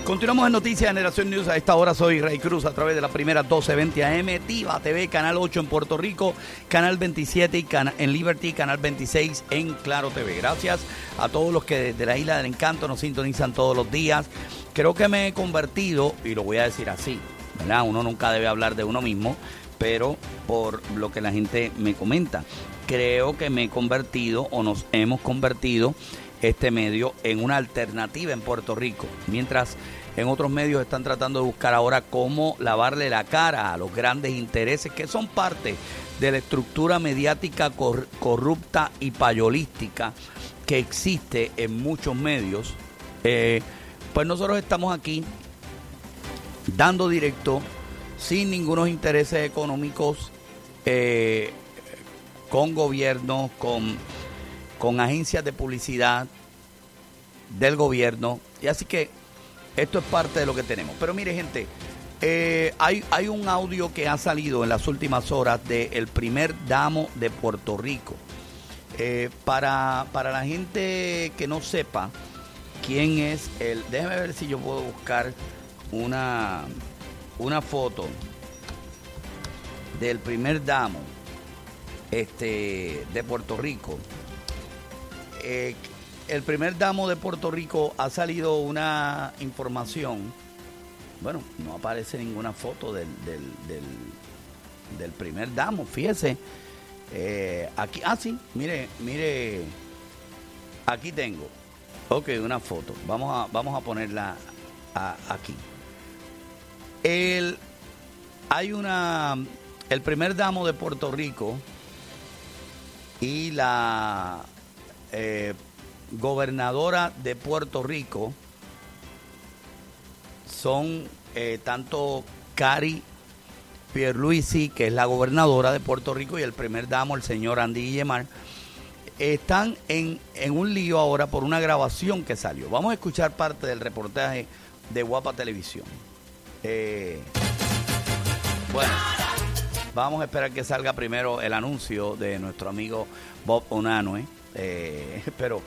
Continuamos en Noticias Generación News. A esta hora soy Ray Cruz a través de la primera 1220 AM, Diva TV, Canal 8 en Puerto Rico, Canal 27 en Liberty, Canal 26 en Claro TV. Gracias a todos los que desde la Isla del Encanto nos sintonizan todos los días. Creo que me he convertido, y lo voy a decir así, ¿verdad? Uno nunca debe hablar de uno mismo, pero por lo que la gente me comenta, creo que me he convertido o nos hemos convertido este medio en una alternativa en Puerto Rico, mientras en otros medios están tratando de buscar ahora cómo lavarle la cara a los grandes intereses que son parte de la estructura mediática corrupta y payolística que existe en muchos medios. Pues nosotros estamos aquí dando directo, sin ningunos intereses económicos, con gobiernos, con agencias de publicidad del gobierno, y así que esto es parte de lo que tenemos. Pero mire, gente, hay un audio que ha salido en las últimas horas del primer damo de Puerto Rico. Para la gente que no sepa quién es déjeme ver si yo puedo buscar una foto del primer damo de Puerto Rico. El primer damo de Puerto Rico, ha salido una información. Bueno, no aparece ninguna foto del primer damo, fíjese. Aquí, sí, mire, aquí tengo. Ok, una foto. Vamos a ponerla aquí. El primer damo de Puerto Rico y la gobernadora de Puerto Rico son tanto Cari Pierluisi, que es la gobernadora de Puerto Rico, y el primer damo, el señor Andy Guillemard, están en un lío ahora por una grabación que salió. Vamos a escuchar parte del reportaje de Guapa Televisión. Bueno, vamos a esperar que salga primero el anuncio de nuestro amigo Bob Unanue. Pero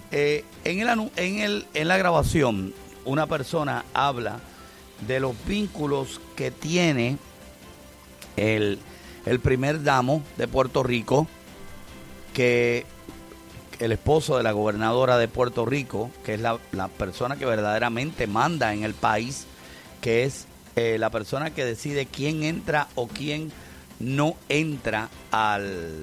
en la grabación, una persona habla de los vínculos que tiene el primer damo de Puerto Rico, que el esposo de la gobernadora de Puerto Rico, que es la persona que verdaderamente manda en el país, que es la persona que decide quién entra o quién no entra a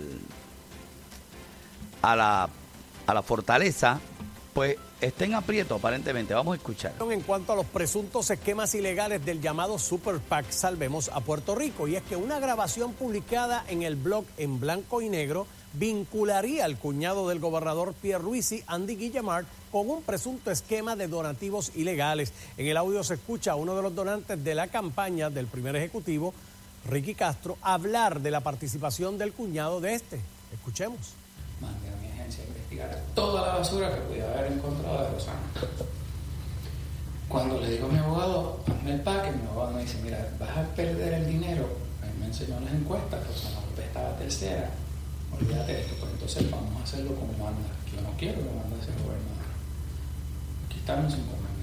la fortaleza, pues está en aprieto aparentemente. Vamos a escuchar. En cuanto a los presuntos esquemas ilegales del llamado Super PAC Salvemos a Puerto Rico, y es que una grabación publicada en el blog En Blanco y Negro vincularía al cuñado del gobernador Pierluisi, Andy Guillemard, con un presunto esquema de donativos ilegales. En el audio se escucha a uno de los donantes de la campaña del primer ejecutivo, Ricky Castro, hablar de la participación del cuñado de este. Escuchemos. Mandé a mi agencia a investigar toda la basura que pudiera haber encontrado de Rosana. Cuando le digo a mi abogado, hazme el PAC, mi abogado me dice, mira, vas a perder el dinero. A mí me enseñó las encuestas, Rosana López estaba tercera. Olvídate de esto, pues entonces vamos a hacerlo como manda. Yo no quiero que manda a ser gobernador. Aquí están los $50,000.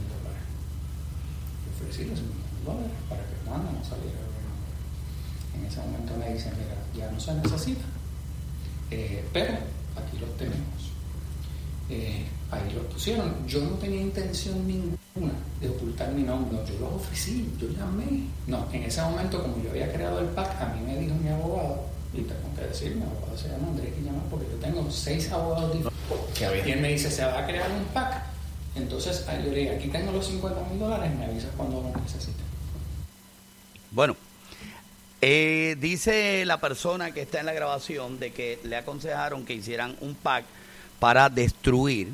Yo ofrecí los $50,000 para que Manda no saliera gobernador. En ese momento me dicen, mira, ya no se necesita. Pero aquí los tenemos. Ahí los pusieron. Yo no tenía intención ninguna de ocultar mi nombre. No, yo los ofrecí, yo llamé. No, en ese momento, como yo había creado el PAC, a mí me dijo mi abogado, y tengo que decir, mi abogado se llama Andrés Guillemard, porque yo tengo 6 abogados diferentes. Y él me dice, se va a crear un PAC. Entonces, yo le dije, aquí tengo los $50,000, me avisas cuando lo necesites. Bueno, dice la persona que está en la grabación de que le aconsejaron que hicieran un PAC para destruir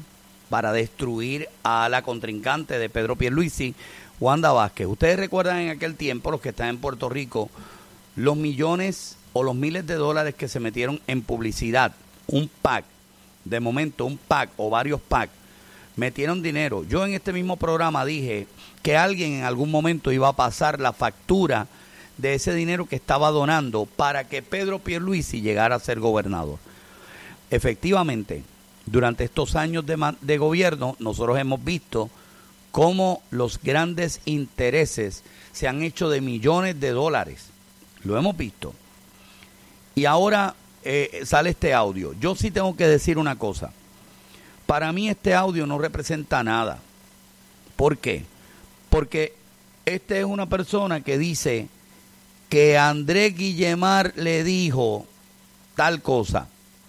a la contrincante de Pedro Pierluisi, Wanda Vázquez. Ustedes recuerdan en aquel tiempo, los que están en Puerto Rico, los millones o los miles de dólares que se metieron en publicidad. Un PAC, de momento un PAC o varios PAC, metieron dinero. Yo en este mismo programa dije que alguien en algún momento iba a pasar la factura de ese dinero que estaba donando para que Pedro Pierluisi llegara a ser gobernador. Efectivamente, durante estos años de gobierno, nosotros hemos visto cómo los grandes intereses se han hecho de millones de dólares. Lo hemos visto. Y ahora sale este audio. Yo sí tengo que decir una cosa. Para mí este audio no representa nada. ¿Por qué? Porque este es una persona que dice que Andrés Guillemar le dijo tal cosa.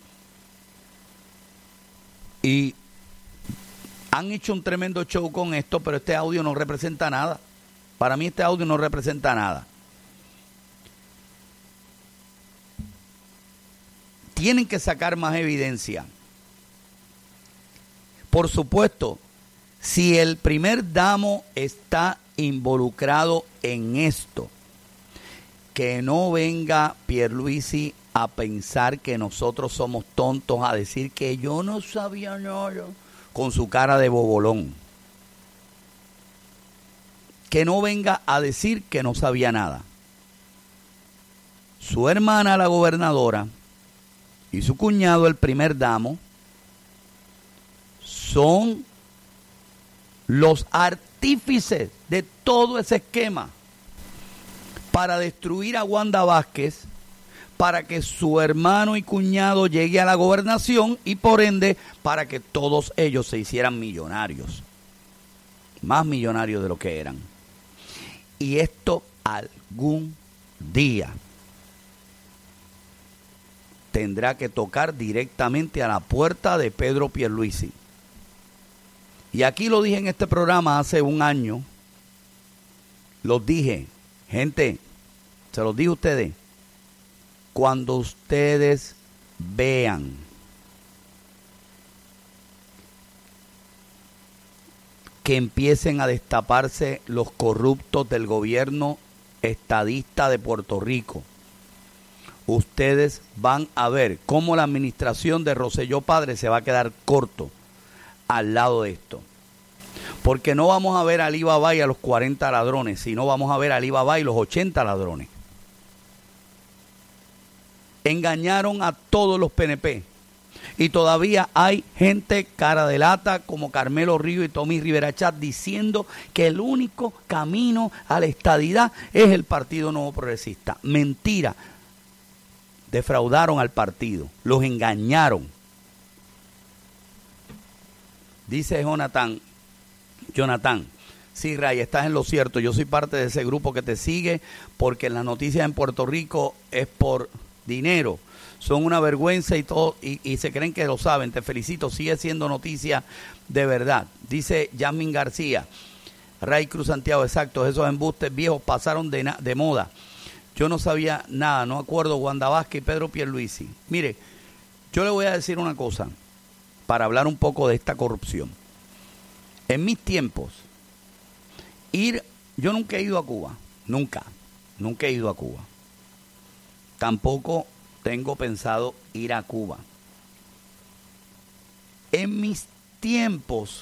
Y han hecho un tremendo show con esto, pero este audio no representa nada. Para mí este audio no representa nada. Tienen que sacar más evidencia. Por supuesto, si el primer damo está involucrado en esto, que no venga Pierluisi a pensar que nosotros somos tontos, a decir que yo no sabía nada, con su cara de bobolón. Que no venga a decir que no sabía nada. Su hermana, la gobernadora, y su cuñado, el primer damo, son los artífices de todo ese esquema para destruir a Wanda Vázquez, para que su hermano y cuñado llegue a la gobernación y por ende para que todos ellos se hicieran millonarios, más millonarios de lo que eran. Y esto algún día tendrá que tocar directamente a la puerta de Pedro Pierluisi. Y aquí lo dije en este programa hace un año. Los dije, gente, se los dije a ustedes. Cuando ustedes vean que empiecen a destaparse los corruptos del gobierno estadista de Puerto Rico, ustedes van a ver cómo la administración de Rosselló Padre se va a quedar corto al lado de esto. Porque no vamos a ver a Alibaba y a los 40 ladrones, sino vamos a ver a Alibaba y los 80 ladrones. Engañaron a todos los PNP. Y todavía hay gente cara de lata como Carmelo Río y Tommy Rivera Chat diciendo que el único camino a la estadidad es el Partido Nuevo Progresista. Mentira. Defraudaron al partido, los engañaron. Dice Jonathan, sí, Ray, estás en lo cierto, yo soy parte de ese grupo que te sigue porque las noticias en Puerto Rico es por dinero, son una vergüenza y todo, y se creen que lo saben. Te felicito, sigue siendo noticia de verdad. Dice Yasmin García, Ray Cruz Santiago, exacto, esos embustes viejos pasaron de moda. Yo no sabía nada, no acuerdo Wanda Vázquez y Pedro Pierluisi. Mire, yo le voy a decir una cosa para hablar un poco de esta corrupción. En mis tiempos, yo nunca he ido a Cuba, nunca he ido a Cuba. Tampoco tengo pensado ir a Cuba. En mis tiempos,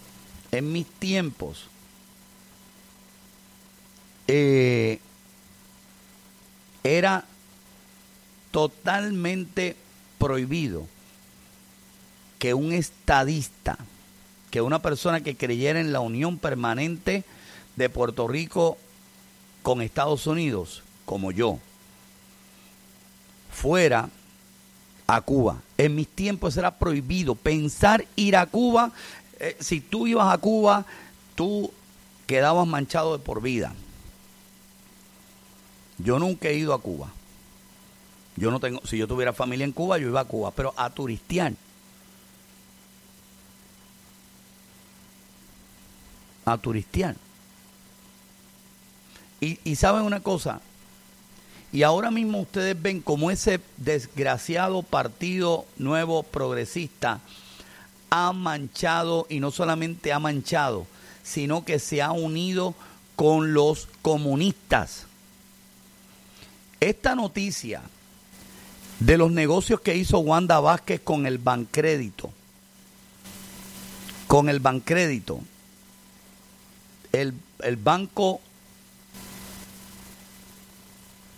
era totalmente prohibido que un estadista, que una persona que creyera en la unión permanente de Puerto Rico con Estados Unidos, como yo, fuera a Cuba. En mis tiempos era prohibido pensar ir a Cuba. Si tú ibas a Cuba, tú quedabas manchado de por vida. Yo nunca he ido a Cuba. Yo no tengo, si yo tuviera familia en Cuba, yo iba a Cuba, pero a turistear. A turistear. Y saben una cosa, y ahora mismo ustedes ven como ese desgraciado Partido Nuevo Progresista ha manchado, y no solamente ha manchado, sino que se ha unido con los comunistas. Esta noticia de los negocios que hizo Wanda Vázquez con el Bancrédito, el banco,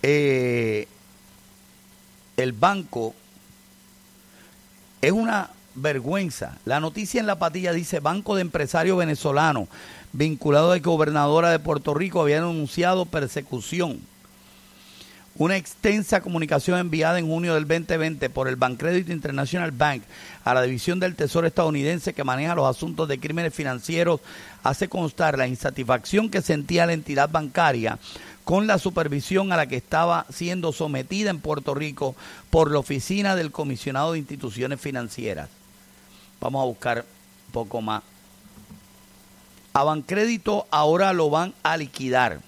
el banco es una vergüenza. La noticia en la patilla dice: banco de empresarios venezolanos vinculado a la gobernadora de Puerto Rico habían anunciado persecución. Una extensa comunicación enviada en junio del 2020 por el Bancrédito International Bank a la División del Tesoro estadounidense que maneja los asuntos de crímenes financieros hace constar la insatisfacción que sentía la entidad bancaria con la supervisión a la que estaba siendo sometida en Puerto Rico por la Oficina del Comisionado de Instituciones Financieras. Vamos a buscar un poco más. A Bancrédito ahora lo van a liquidar.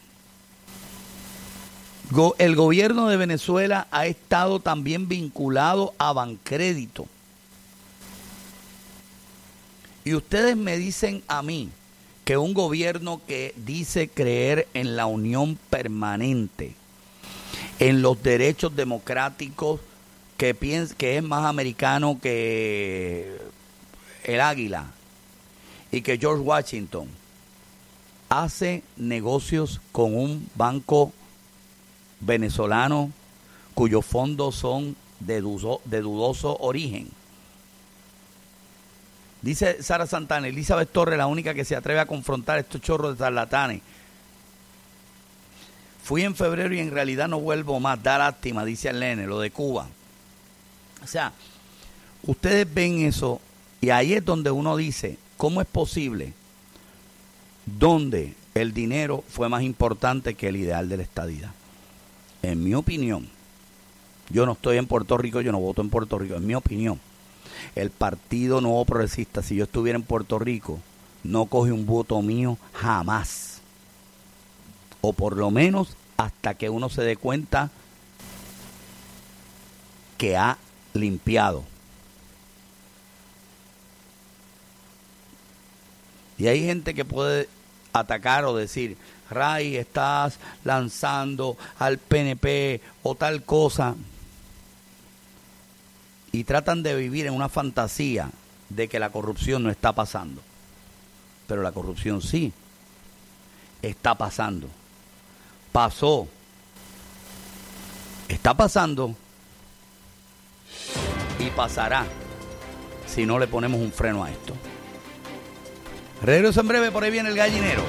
El gobierno de Venezuela ha estado también vinculado a Bancrédito. Y ustedes me dicen a mí que un gobierno que dice creer en la unión permanente, en los derechos democráticos, que es más americano que el águila y que George Washington, hace negocios con un banco venezolano cuyos fondos son de dudoso origen. Dice Sara Santana: Elizabeth Torres, la única que se atreve a confrontar estos chorros de charlatanes. Fui en febrero y en realidad no vuelvo más. Da lástima, dice el nene, lo de Cuba. O sea, ustedes ven eso y ahí es donde uno dice: ¿cómo es posible? Donde el dinero fue más importante que el ideal de la estadidad. En mi opinión, yo no estoy en Puerto Rico, yo no voto en Puerto Rico, en mi opinión, el Partido Nuevo Progresista, si yo estuviera en Puerto Rico, no coge un voto mío jamás. O por lo menos hasta que uno se dé cuenta que ha limpiado. Y hay gente que puede atacar o decir: Ray, estás lanzando al PNP o tal cosa. Y tratan de vivir en una fantasía de que la corrupción no está pasando. Pero la corrupción sí está pasando. Pasó. Está pasando. Y pasará si no le ponemos un freno a esto. Regreso en breve, por ahí viene el gallinero.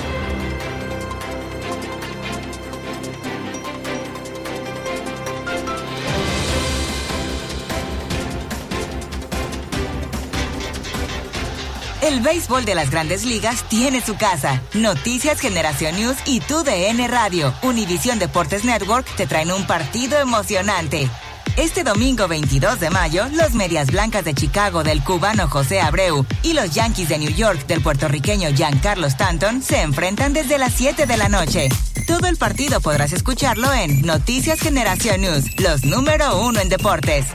El béisbol de las Grandes Ligas tiene su casa. Noticias Generación News y TUDN Radio, Univisión Deportes Network te traen un partido emocionante. Este domingo 22 de mayo, los Medias Blancas de Chicago del cubano José Abreu y los Yankees de New York del puertorriqueño Giancarlo Stanton se enfrentan desde las 7 de la noche. Todo el partido podrás escucharlo en Noticias Generación News, los número 1 en deportes.